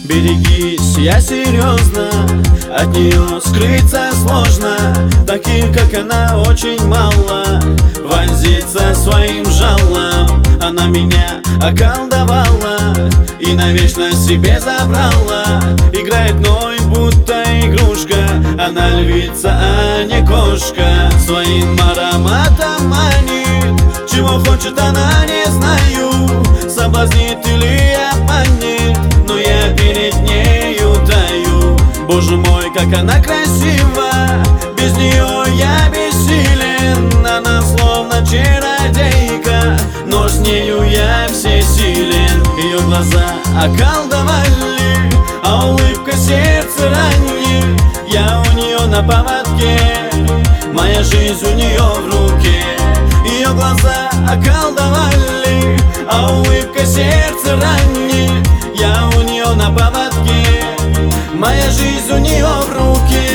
Берегись, я серьезно, от нее скрыться сложно. Таких, как она, очень мало. Вонзиться своим жалом. Она меня околдовала и навечно себе забрала. Играет мной, будто игрушка. Она львица, а не кошка. Своим ароматом манит. Чего хочет она, не знаю. Соблазнит или обманет, но я перед нею таю. Боже мой, как она красива, без нее я бессилен. Она словно чародейка, но с нею я всесилен. Ее глаза околдовали, а улыбка сердце ранит. Я у нее на поводке, моя жизнь у нее в руке. Ее глаза околдовали, а улыбка сердце ранит. Я у нее на поводке, моя жизнь у нее в руке.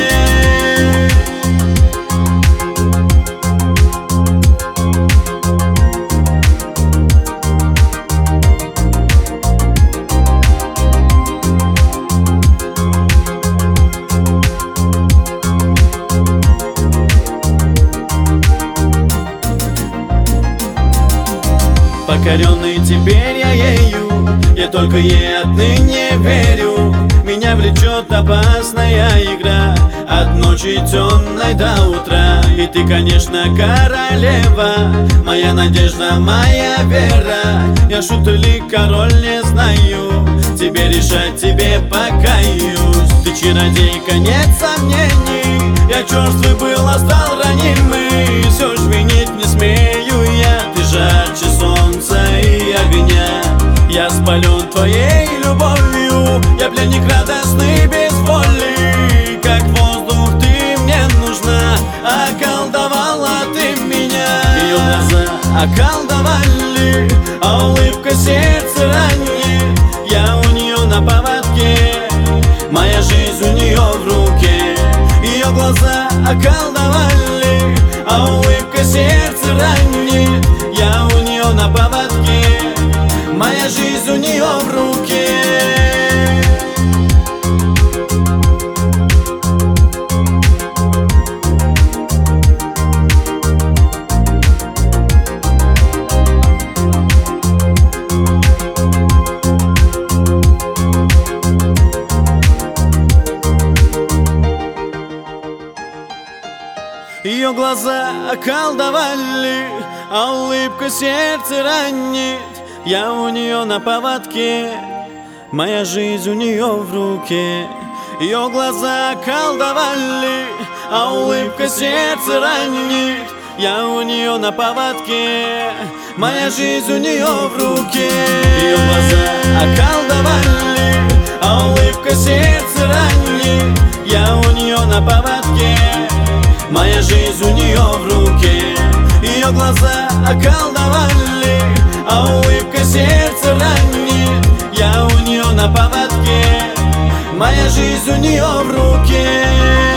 Покоренный теперь я ею, я только ей отныне верю. Меня влечет опасная игра, от ночи темной до утра. И ты, конечно, королева, моя надежда, моя вера. Я шут или король, не знаю, тебе решать, тебе покаюсь. Ты чародейка, нет сомнений, я черствый был, а стал ранимый. Все ж винить не смею я, ты жарче солнца и огня. Я спален твоей любовью, я пленник радостный без воли. Как воздух ты мне нужна, околдовала ты меня. Ее глаза околдовали, а улыбка сердце ранит. Я у нее на поводке, моя жизнь у нее в руке. Ее глаза околдовали, а улыбка сердце ранит. Я у нее на поводке, моя жизнь у нее в руке. Ее глаза околдовали, а улыбка сердце ранит. Я у нее на поводке, моя жизнь у нее в руке. Ее глаза околдовали, а улыбка сердце ранит. Я у нее на поводке, моя жизнь у нее в руке. Ее глаза околдовали, а улыбка сердце ранит. Я у нее на поводке, моя жизнь у нее в руке. Ее глаза околдовали, а улыбка сердце ранит. Я у нее на поводке, моя жизнь у нее в руке.